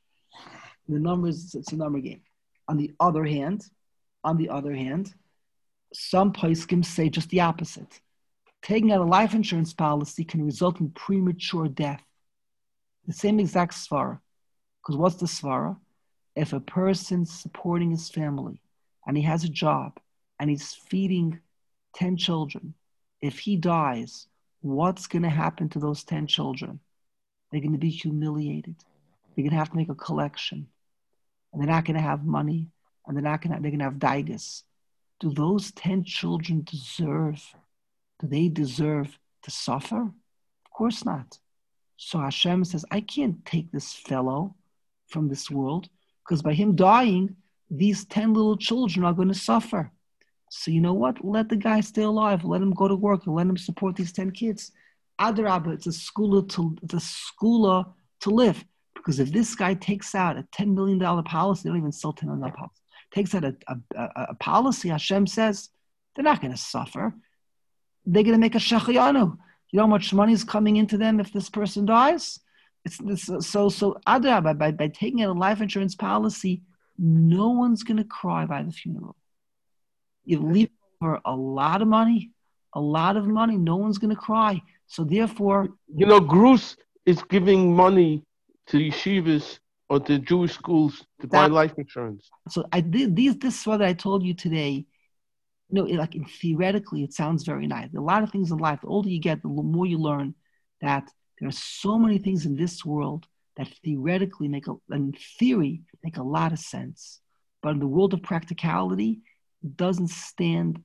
the numbers, it's a number game. On the other hand, on the other hand, some poskim say just the opposite. Taking out a life insurance policy can result in premature death. The same exact svara. Because what's the svara? If a person's supporting his family and he has a job and he's feeding ten children, if he dies, what's going to happen to those ten children? They're going to be humiliated. They're going to have to make a collection. And they're not going to have money. And they're not going to, they're going to have daigas. Do those ten children deserve, do they deserve to suffer? Of course not. So Hashem says, I can't take this fellow from this world because by him dying, these ten little children are going to suffer. So you know what? Let the guy stay alive. Let him go to work and let him support these ten kids. Adarabah, it's a skula to it's a skula to live. Because if this guy takes out a ten million dollars policy, they don't even sell ten million dollars policy, takes out a, a, a, a policy, Hashem says, they're not going to suffer. They're going to make a shachayanu. You know how much money is coming into them if this person dies? It's this, so so Adarabah, by, by taking out a life insurance policy, no one's going to cry by the funeral. You leave for a lot of money, a lot of money. No one's going to cry. So therefore, you know, Grus is giving money to yeshivas or to Jewish schools to buy life insurance. So I did these. This is what I told you today. You know, like theoretically, it sounds very nice. A lot of things in life. The older you get, the more you learn that there are so many things in this world that theoretically make a, in theory, make a lot of sense. But in the world of practicality, it doesn't stand,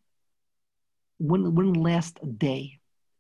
wouldn't, wouldn't last a day.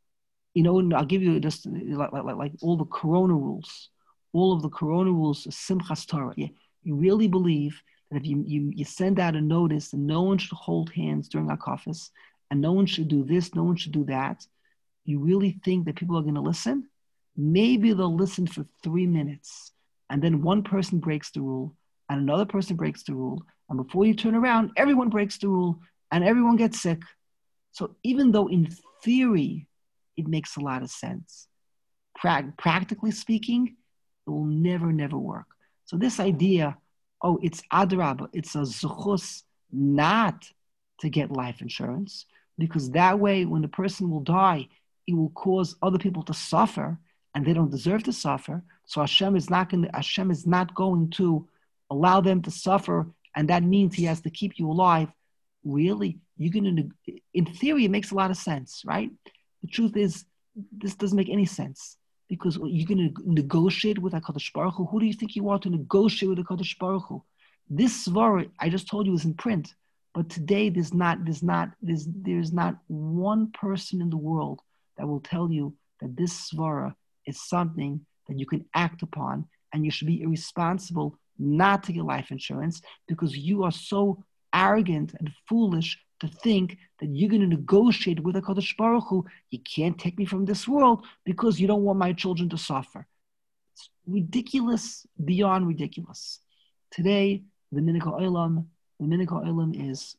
You know, and I'll give you just like, like, like all the Corona rules, all of the Corona rules, Simchas Torah. Yeah, you really believe that if you, you, you send out a notice and no one should hold hands during Akafis, and no one should do this, no one should do that, you really think that people are going to listen? Maybe they'll listen for three minutes, and then one person breaks the rule, and another person breaks the rule, and before you turn around, everyone breaks the rule, and everyone gets sick. So even though in theory, it makes a lot of sense, pra- practically speaking, it will never, never work. So this idea, oh, it's adrabah, it's a zuchus not to get life insurance, because that way when the person will die, it will cause other people to suffer, and they don't deserve to suffer. So Hashem is not going to, Hashem is not going to allow them to suffer, and that means He has to keep you alive. Really, you're going to, in theory, it makes a lot of sense, right? The truth is, this doesn't make any sense, because you're going to negotiate with HaKadosh Baruch Hu. Who do you think you are to negotiate with HaKadosh Baruch Hu? This svara I just told you is in print, but today there's not, there's not, there's, there's not one person in the world that will tell you that this svara is something that you can act upon, and you should be irresponsible not to get life insurance, because you are so arrogant and foolish to think that you're going to negotiate with HaKadosh Baruch Hu. You can't take me from this world because you don't want my children to suffer. It's ridiculous beyond ridiculous. Today, the Minhag HaOlam, the Minhag HaOlam is,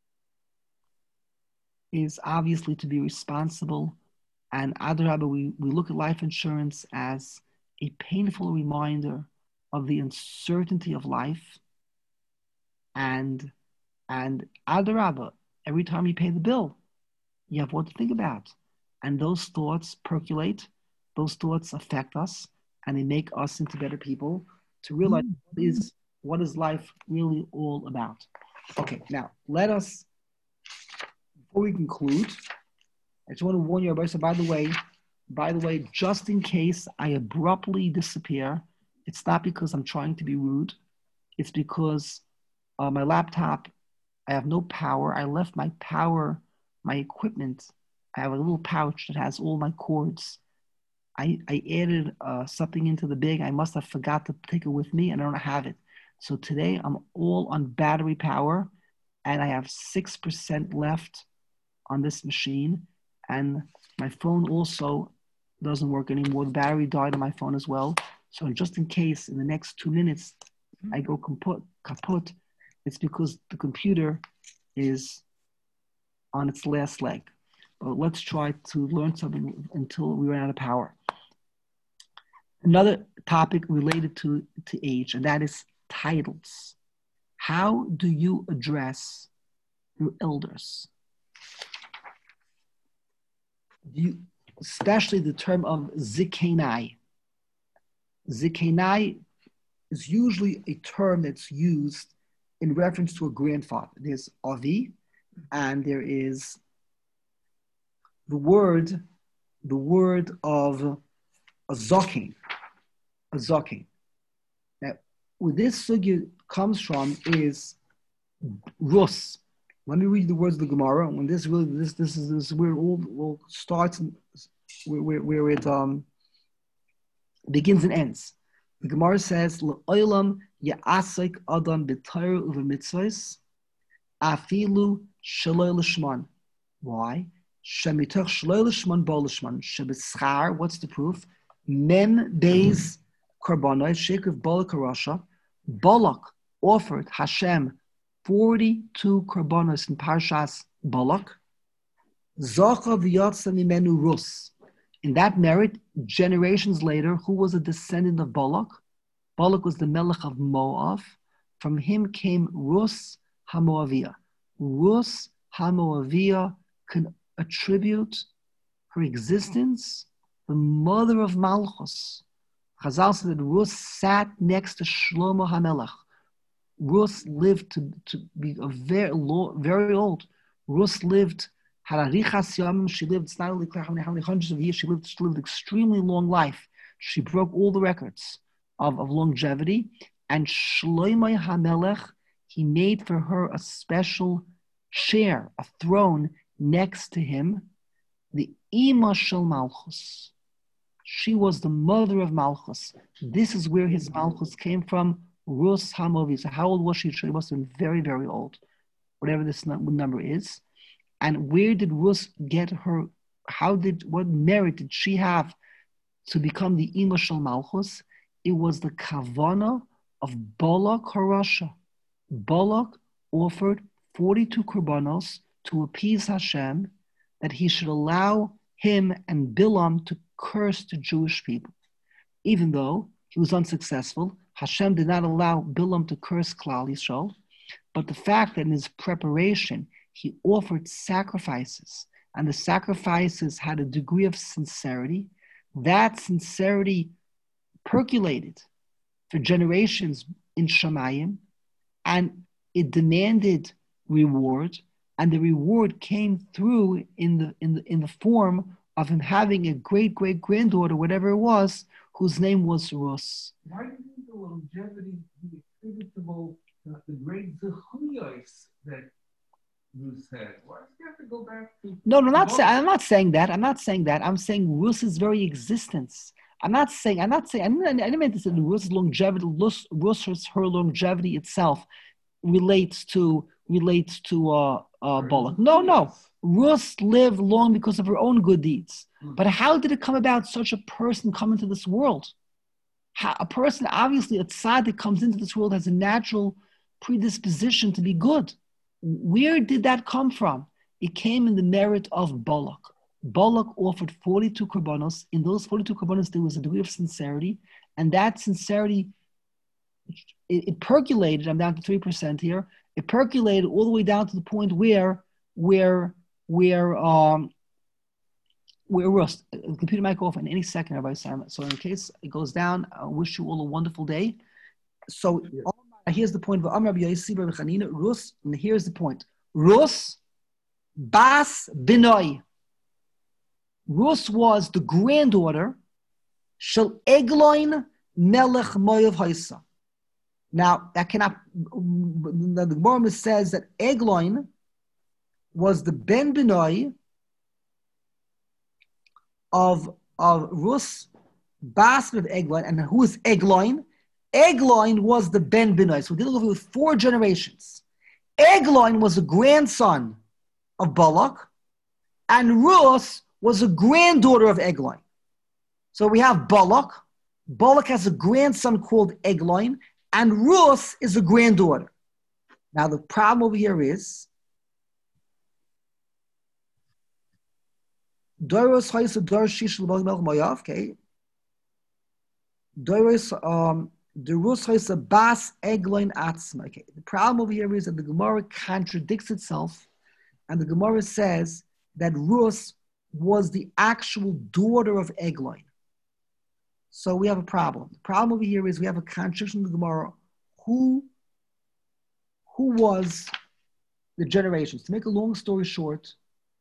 is obviously to be responsible. And Adrabah, we, we look at life insurance as a painful reminder of the uncertainty of life. And, and Adrabah, every time you pay the bill, you have what to think about. And those thoughts percolate, those thoughts affect us, and they make us into better people to realize what is, what is life really all about. Okay, now let us, before we conclude, I just want to warn you, everybody. So by the way, by the way, just in case I abruptly disappear, it's not because I'm trying to be rude. It's because uh, my laptop, I have no power. I left my power, my equipment. I have a little pouch that has all my cords. I, I added uh, something into the bag. I must have forgot to take it with me, and I don't have it. So today I'm all on battery power, and I have six percent left on this machine. And my phone also doesn't work anymore. The battery died on my phone as well. So just in case in the next two minutes I go kaput, kaput, it's because the computer is on its last leg. But let's try to learn something until we run out of power. Another topic related to, to age, and that is titles. How do you address your elders? You, especially the term of zikenai. Zikenai is usually a term that's used in reference to a grandfather. There's avi, and there is the word, the word of a zokin, a zokin. Now, where this sugya comes from is rus. Let me read the words of the Gemara. When this really, this this is this is where it all, all starts, and where, where where it um begins and ends. The Gemara says, "L'olam ya'asik adam b'Torah u'v'mitzvos, afilu shaloi l'shman." Why? Shemitach shaloi l'shman bo l'shman shebeschar. What's the proof? Mem beis karbanot shekev balak harasha. Balak offered Hashem forty-two karbanos in Parshas Balak. Zacha v'yatsa mimenu rus. In that merit, generations later, who was a descendant of Balak? Balak was the Melech of Moab. From him came Rus HaMoaviyah. Rus HaMoaviyah can attribute her existence, the mother of Malchus. Chazal said that Rus sat next to Shlomo HaMelech. Rus lived to, to be a very, low, very old. Rus lived, had arichas yamim. She lived, it's not only clear how many, how many hundreds of years, she lived, she lived extremely long life. She broke all the records of, of longevity. And Shlomo HaMelech, he made for her a special chair, a throne next to him, the Ima Shel Malchus. She was the mother of Malchus. This is where his Malchus came from, Rus HaMoaviyah. So how old was she? She must have been very, very old, whatever this number is. And where did Rus get her, how did, what merit did she have to become the Ima Shel Malchus? It was the Kavana of Balak HaRasha. Balak offered forty-two korbanos to appease Hashem, that he should allow him and Bilam to curse the Jewish people. Even though he was unsuccessful, Hashem did not allow Bilam to curse Klal Yisrael, but the fact that in his preparation, he offered sacrifices, and the sacrifices had a degree of sincerity, that sincerity percolated for generations in Shamayim, and it demanded reward, and the reward came through in the in the in the form of him having a great great granddaughter, whatever it was, whose name was Rus. Why didn't the longevity be attributable to the great zechuyos that Rus had? Why does he have to go back to? No, no, not say, I'm not saying that. I'm not saying that. I'm saying Rus's very existence. I'm not saying. I'm not saying. I didn't, I didn't mean to say Rus's longevity. Rus, Rus, her longevity itself relates to relates to uh, uh, Balak. No, no. Rus lived long because of her own good deeds. But how did it come about such a person come into this world? How, a person, obviously, a tzaddik comes into this world has a natural predisposition to be good. Where did that come from? It came in the merit of Balak. Balak offered forty-two korbanos. In those forty-two korbanos, there was a degree of sincerity, and that sincerity, it, it percolated. I'm down to three percent here. It percolated all the way down to the point where, where, where, um, where Rus. The computer might go off in any second, Rabbi Simon. So in case it goes down, I wish you all a wonderful day. So yeah. Here's the point of Amar B'Yossi Bar Chanina, Rus, and here's the point. Rus Bas Binoi. Rus was the granddaughter Shel Egloin Melech Moav Haisa. Now, that cannot, the Gemara says that Egloin was the Ben Binoi of, of Rus Bas of Egloin. And who is Egloin? Egloin was the Ben Binoi. So we're dealing with four generations. Egloin was a grandson of Balak, and Rus was a granddaughter of Egloin. So we have Balak. Balak has a grandson called Egloin, and Rus is a granddaughter. Now the problem over here is Doros Chaysa Dor Shishel Balak Moav. Okay. Doros um the Rus Chaysa Bas Egloin Atzma. Okay. The problem over here is that the Gemara contradicts itself, and the Gemara says that Rus was the actual daughter of Egloin. So we have a problem. The problem over here is we have a contradiction in the Gemara. Who, who was the generations? To make a long story short,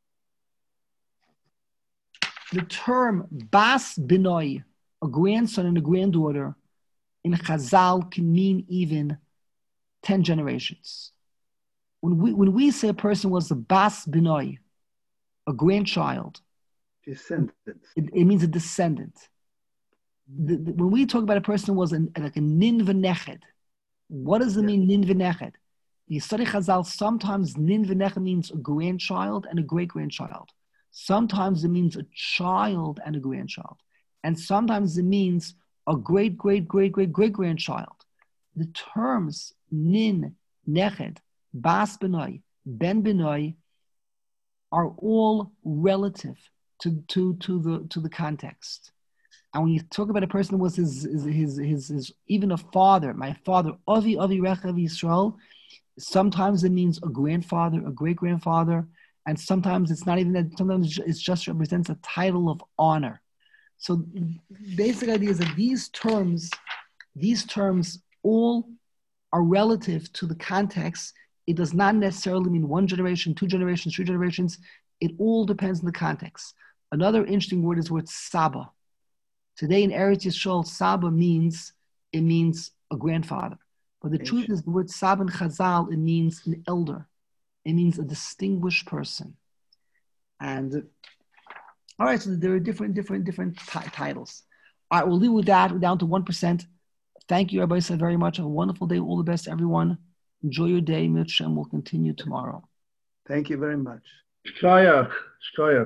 the term Bas Binoi, a grandson and a granddaughter, in Chazal can mean even ten generations. When we, when we say a person was a Bas Binoi, a grandchild, descendant. It, it means a descendant. The, the, when we talk about a person who was an, like a nin v'neched, what does it yeah. mean, nin v'neched? You study Chazal, sometimes nin v'neched means a grandchild and a great-grandchild. Sometimes it means a child and a grandchild. And sometimes it means a great-great-great-great-great-grandchild. The terms nin, neched, bas benoi, ben benoi are all relative to, to, to, the, to the context. And when you talk about a person who was his, his, his, his, his even a father, my father, Avi, Avi, Rechav, Yisrael, Sometimes it means a grandfather, a great-grandfather, and sometimes it's not even that. Sometimes it just represents a title of honor. So basic idea is that these terms, these terms all are relative to the context. It does not necessarily mean one generation, two generations, three generations. It all depends on the context. Another interesting word is the word Saba. Today in Eretz Yisrael, Saba means, it means a grandfather. But the truth is the word Saba in Chazal, it means an elder. It means a distinguished person. And all right, so there are different, different, different t- titles. All right, we'll leave with that. We're down to one percent. Thank you, everybody, so very much. Have a wonderful day. All the best, everyone. Enjoy your day, Mitch, and we'll continue tomorrow. Thank you very much. Shkoyach. Shkoyach.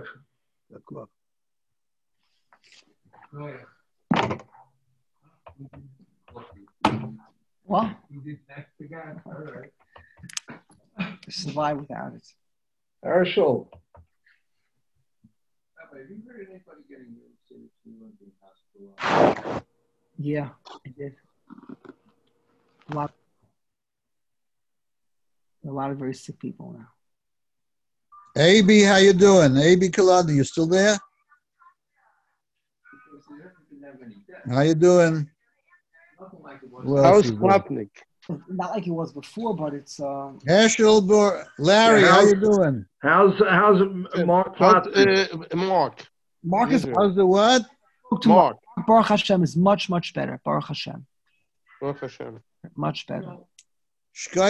What? You did next again. All right. Survive without it. Herschel. Have you heard anybody getting in hospital? Yeah, I did. A lot, a lot of very sick people now. A B, how you doing? A B Kalada, you still there? How you doing? Well, How's Klapnik? Not like it was before, but it's uh Herschel, Bor- Larry, Yeah, how how's- you doing? How's how's Mark How's, Klapnik? uh, Mark. Marcus. How's the what? Mark. Baruch Hashem is much, much better. Baruch Hashem. Baruch Hashem. Much better. Shkai